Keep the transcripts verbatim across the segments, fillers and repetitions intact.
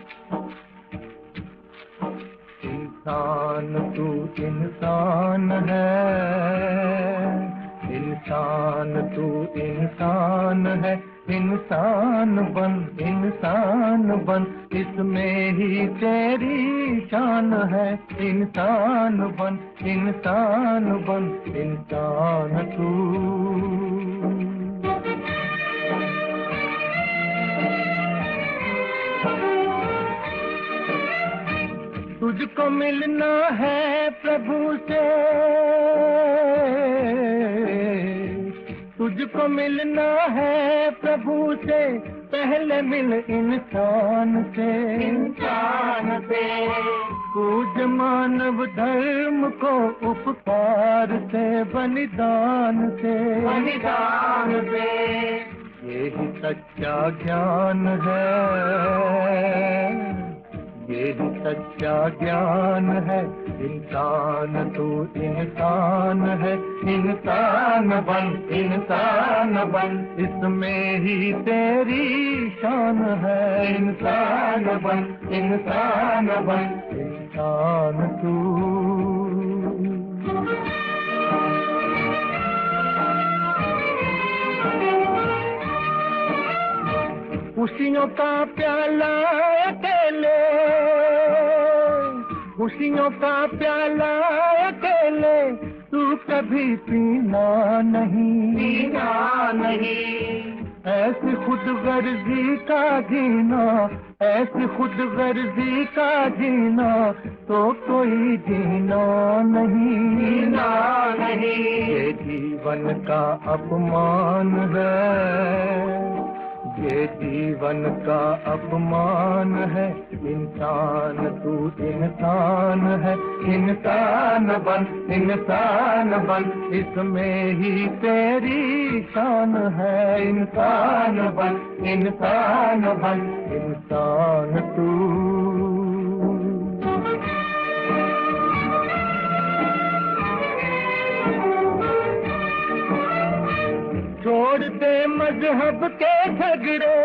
इंसान तू इंसान है, इंसान तू इंसान है, इंसान बन इंसान बन, इसमें ही तेरी शान है। इंसान बन इंसान बन, इंसान तू। तुझको मिलना है प्रभु से, तुझको मिलना है प्रभु से, पहले मिल इंसान से। इंसान से पूज मानव धर्म को, उपकार से बलिदान से। बलिदान से यही सच्चा ज्ञान है, यही सच्चा ज्ञान है। इंसान तू इंसान है, इंसान बन इंसान बन, इसमें ही तेरी शान है। इंसान बन इंसान बन, इंसान तू। खुशियों का प्याला अकेले, खुशियों का प्याला अकेले, तू कभी पीना नहीं। पीना नहीं ऐसी खुद गर्जी का जीना, ऐसी खुद गर्जी का जीना, तो कोई जीना नहीं। जीना नहीं ये जीवन का अपमान है, ये जीवन का अपमान है। इंसान तू इंसान है, इंसान बन इंसान बन, इसमें ही तेरी शान है। इंसान बन इंसान बन, इंसान तू। छोड़ दे मजहब के झगड़े,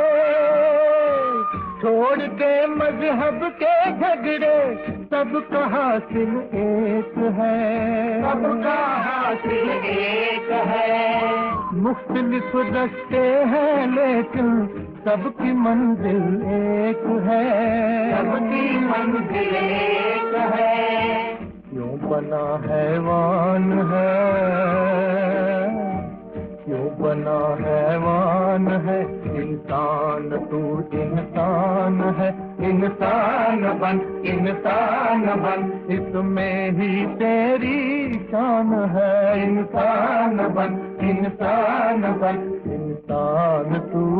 छोड़ दे मजहब के झगड़े, सबका हासिल एक है। सबका हासिल एक है। मुख्तलिफ रास्ते हैं लेकिन सबकी मंजिल एक है। सबकी मंजिल एक है। क्यों बना हैवान है, क्यों बना हैवान है। इंसान तू इंसान है, इंसान बन इंसान बन, इसमें ही तेरी शान है। इंसान बन इंसान बन, इंसान तू।